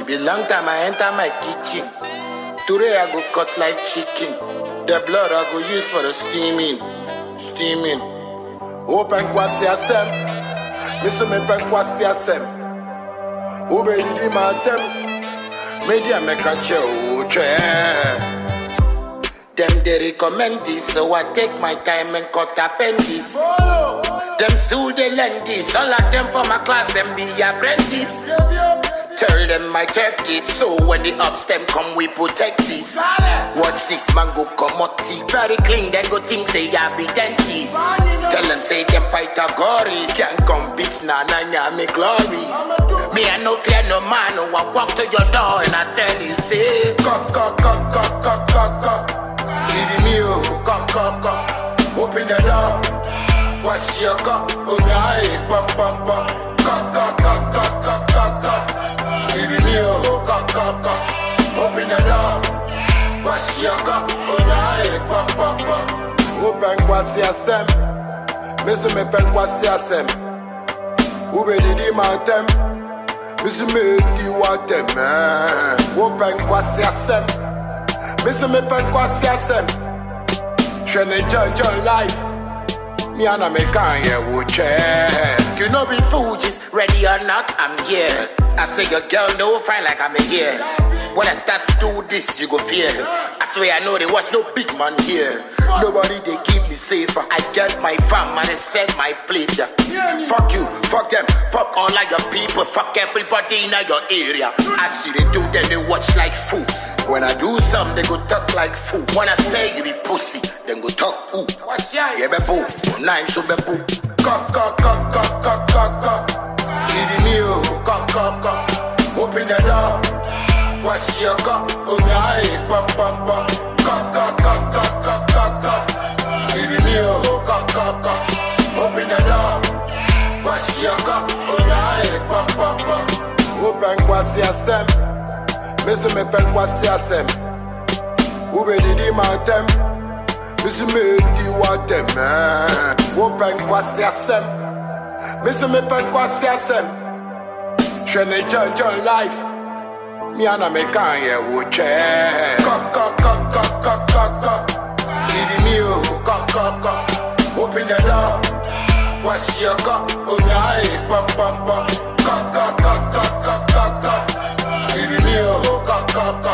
It be long time I enter my kitchen. Today I go cut like chicken. The blood I go use for the steaming. Open kwasi asem. Listen me pen kwasi asem. Ube di matem. Media make a show. Them they recommend this, so I take my time and cut appendix. Them still they lend this. All of them from my class, them be apprentice. Tell them my check it, so when the ups them come, we protect this. Watch this man go commodity, very clean, then go think say I be dentist. Tell them say them Pythagoras can't come beat na me glories. Me I no fear no man, no I walk to your door and I tell you say, cock. Baby me cock. Open the door, wash your cup, oh yeah, pop. Cock. Baby me cock. Open the door, wash your cup, oh yeah, pop. Open kwasi asem, mese me pen kwasi asem. Ube di matem, mese me di watem. Open kwasi asem, mese me pen kwasi asem. Training John life. Me and I make you know be fool, just ready or not, I'm here. I say your girl no fine like I'm here. When I start to do this, you go fear. I swear I know they watch no big man here. Nobody they keep me safer. I get my fam and I set my plate. Fuck you, fuck them, fuck all of your people, fuck everybody in your area. I see they do, then they watch like fools. When I do something, they go talk like fools. When I say you be pussy, then go talk ooh. Yeah, be boo, nice so be boo. Cock. Baby me cock. Open the door, wash your cup, oh yeah, pop. Cock. Baby me cock. Open the door, wash your cup, oh yeah, pop. Open kwasi asem, mese me pen kwasi asem. Ube di matem, mese me di watem. Open kwasi asem, mese me pen kwasi asem. Training John life. Me and I make would check. Cock. Baby me cock. Open the door, wash your cup, oh yeah, pop. Cock. Baby me cock.